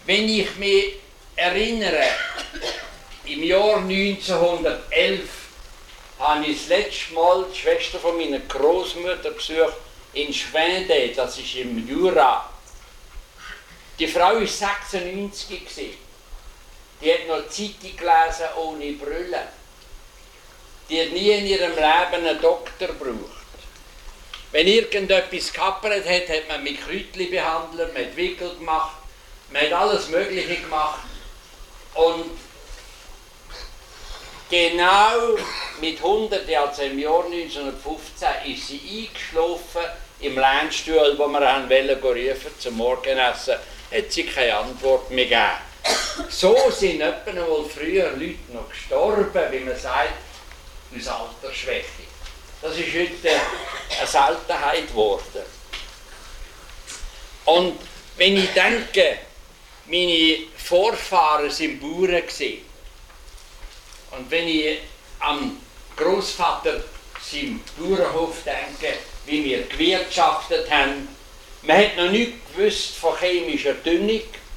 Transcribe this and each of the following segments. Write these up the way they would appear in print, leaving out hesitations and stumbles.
Wenn ich mich erinnere, im Jahr 1911 habe ich das letzte Mal die Schwester von meiner Großmutter besucht in Schwende, das ist im Jura. Die Frau war 96 gewesen. Die hat noch Zeitung gelesen ohne Brille. Die hat nie in ihrem Leben einen Doktor gebraucht. Wenn irgendetwas gehappert hat, hat man mit Kräutchen behandelt, man hat Wickel gemacht, man hat alles Mögliche gemacht. Und genau mit 100, also im Jahr 1915, ist sie eingeschlafen im Lehnstuhl, wo wir rufen zum Morgenessen, hat sie keine Antwort mehr gegeben. So sind etwa wohl früher Leute noch gestorben, wie man sagt, aus Altersschwäche. Das ist heute eine Seltenheit geworden. Und wenn ich denke, meine Vorfahren sind Bauern gewesen, und wenn ich am Großvater seinem Bauernhof denke, wie wir gewirtschaftet haben, man hat noch nichts gewusst von chemischer Düngung.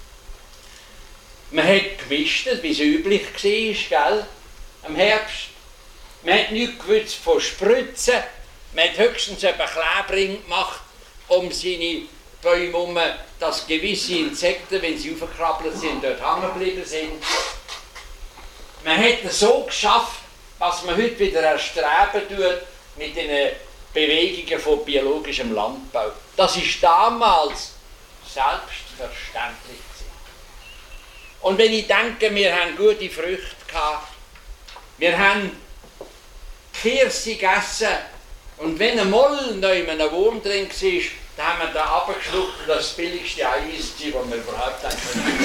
Man hat gewischt, wie es üblich war, gell? Im Herbst. Man hat nichts gewusst von Spritzen. Man hat höchstens eben Klebring gemacht, um seine Bäume herum, dass gewisse Insekten, wenn sie aufgekrabbelt sind, dort hängen geblieben sind. Man hat es so geschafft, was man heute wieder erstreben tut mit den Bewegungen von biologischem Landbau. Das ist damals selbstverständlich gewesen. Und wenn ich denke, wir haben gute Früchte gehabt, wir haben Kirse gegessen, und wenn einmal noch in einem Wurm drin war, dann haben wir da runtergeschluckt und das billigste Eis, das wir überhaupt haben.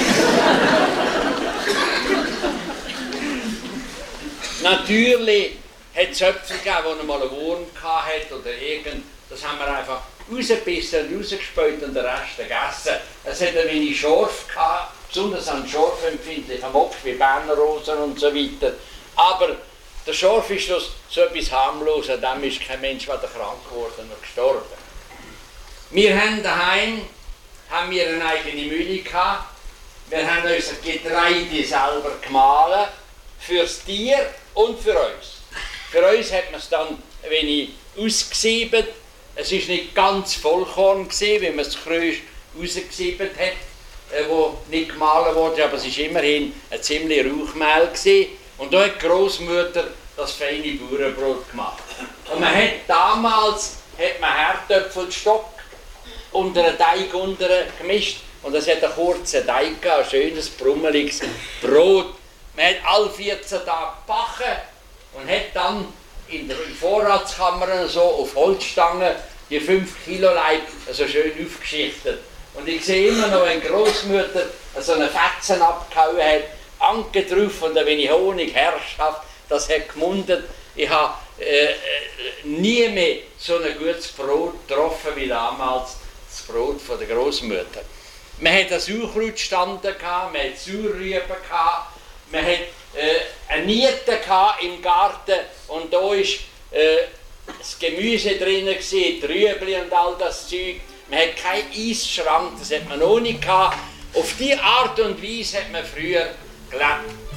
Natürlich hat es Äpfel gegeben, wo noch mal einen Wurm hatte oder irgend. Das haben wir einfach rausgebissen, rausgespäut und den Rest gegessen. Es hat ein wenig Schorf gehabt, besonders an schorfempfindlichen Mopf wie Bernerrosen und so weiter. Aber der Schorf ist so etwas harmlos, an dem ist kein Mensch weder krank geworden oder gestorben. Wir haben daheim eine eigene Mühle gehabt. Wir haben unser Getreide selber gemahlen, fürs Tier und für uns. Für uns hat man es dann ein wenig ausgesiebet. Es war nicht ganz Vollkorn, wie man es früh rausgesiebet hat, wo nicht gemahlen wurde, aber es war immerhin ein ziemlich Rauchmehl gewesen. Und da hat die Großmutter das feine Bauernbrot gemacht. Und man hat damals Herdöpfelstock unter einen Teig gemischt. Und es hat einen kurzen Teig gehabt, ein schönes, brummeliges Brot. Man hat alle 14 Tage gebacken und hat dann in der Vorratskammer so auf Holzstangen die 5 Kilo Leib so schön aufgeschichtet. Und ich sehe immer noch, wenn die Großmutter so eine Fetzen abgehauen hat, Anke drauf und ein wenig Honig, Herrschaft, das hat gemundet. Ich habe nie mehr so ein gutes Brot getroffen wie damals das Brot von der Großmutter. Man hat einen Sauerkrautstanden gehabt, man hat Sauerrüben gehabt, man hat eine Niete im Garten und da war das Gemüse drin, die Rüebli und all das Zeug. Man hat keinen Eisschrank, das hat man noch nicht gehabt. Auf diese Art und Weise hat man früher gelebt.